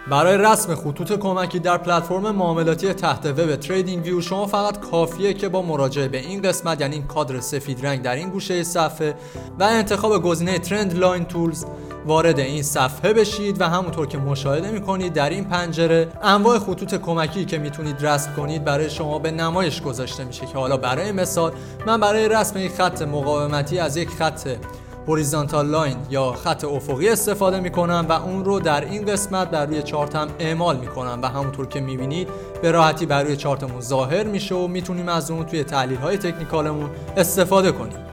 برای رسم خطوط کمکی در پلتفرم معاملاتی تحت وب تریدینگ ویو شما فقط کافیه که با مراجعه به این قسمت، یعنی این کادر سفید رنگ در این گوشه صفحه و انتخاب گزینه ترند لاین تولز وارد این صفحه بشید و همونطور که مشاهده میکنید در این پنجره انواع خطوط کمکی که میتونید رسم کنید برای شما به نمایش گذاشته میشه که حالا برای مثال من برای رسم یک خط مقاومتی از یک خط هوریزونتال لاین یا خط افقی استفاده میکنم و اون رو در این قسمت بر روی چارتم اعمال میکنم و همونطور که میبینید به راحتی بر روی چارتمون ظاهر میشه و میتونیم از اون توی تحلیل های تکنیکالمون استفاده کنیم.